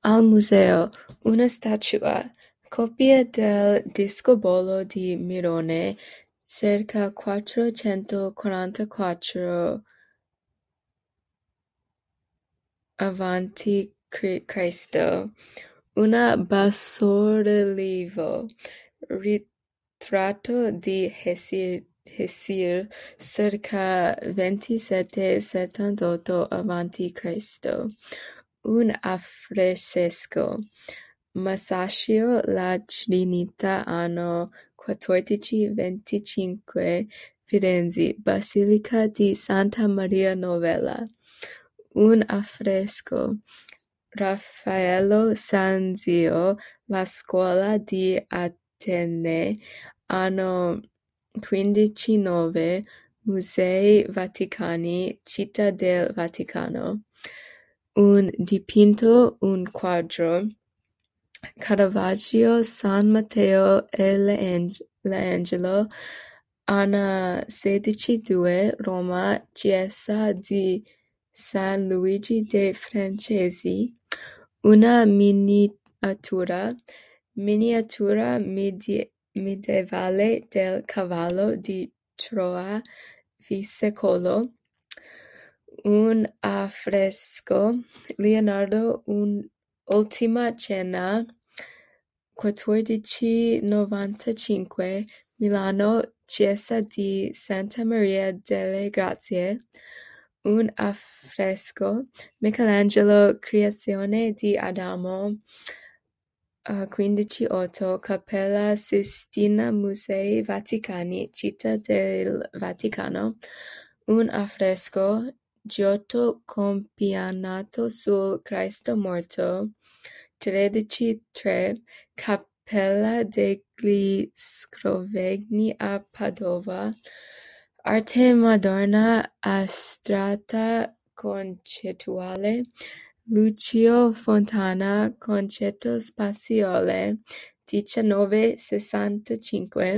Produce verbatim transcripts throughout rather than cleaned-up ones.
Al museo, una statua, copia del discobolo di Mirone, circa quattrocentoquarantaquattro avanti Cristo, una bassorilievo, ritratto di Hesir, Hesir, circa ventisette settantotto avanti Cristo, un affresco, Masaccio la Trinità anno quattordici venticinque Firenze, Basilica di Santa Maria Novella, un affresco, Raffaello Sanzio, la Scuola di Atene, anno quindicinove, Musei Vaticani, Città del Vaticano, un dipinto, un quadro, Caravaggio, San Matteo e l'Angelo, anno sedici due, Roma, chiesa di San Luigi dei Francesi, una miniatura, miniatura medi- medievale del cavallo di Troia V secolo, un affresco, Leonardo, un'ultima cena, quattordici novantacinque, Milano, chiesa di Santa Maria delle Grazie, un affresco, Michelangelo, creazione di Adamo, uh, quindici otto, Cappella Sistina, Musei Vaticani, Città del Vaticano, un affresco, Giotto compianato sul Cristo morto, tredici tre, Cappella degli Scrovegni a Padova, arte moderna astratta concettuale, Lucio Fontana, concetto spaziale, millenovecentosessantacinque,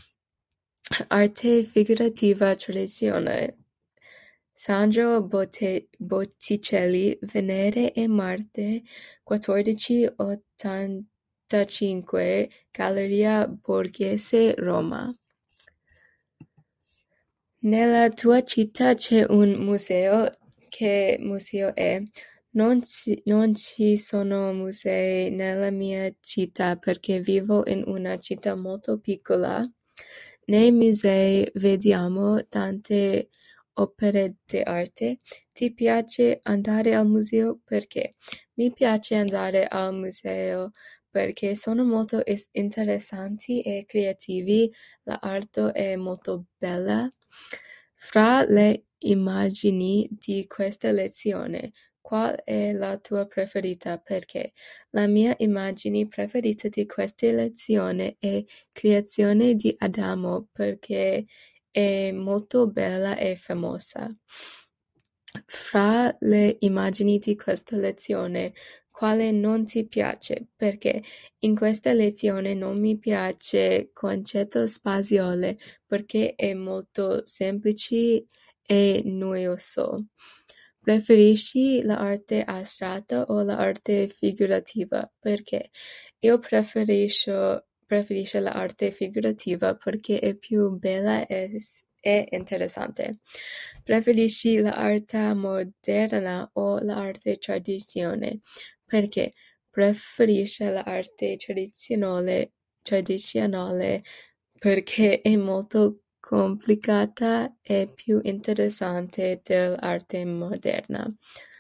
arte figurativa tradizionale, Sandro Botte- Botticelli, Venere e Marte, quattordici ottantacinque, Galleria Borghese, Roma. Nella tua città c'è un museo? Che museo è? Non ci, non ci sono musei nella mia città perché vivo in una città molto piccola. Nei musei vediamo tante opere d'arte. Ti piace andare al museo? Perché? Mi piace andare al museo perché sono molto es- interessanti e creativi. L'arte è molto bella. Fra le immagini di questa lezione, qual è la tua preferita? Perché? La mia immagine preferita di questa lezione è creazione di Adamo perché è molto bella e famosa. Fra le immagini di questa lezione, quale non ti piace? Perché in questa lezione non mi piace concetto spaziale perché è molto semplice e noioso. Preferisci l'arte astratta o l'arte figurativa? Perché? Io preferisco, preferisco l'arte figurativa perché è più bella e, e interessante. Preferisci l'arte moderna o l'arte tradizionale? Perché? Preferisco l'arte tradizionale, tradizionale perché è molto complicata e più interessante dell'arte moderna.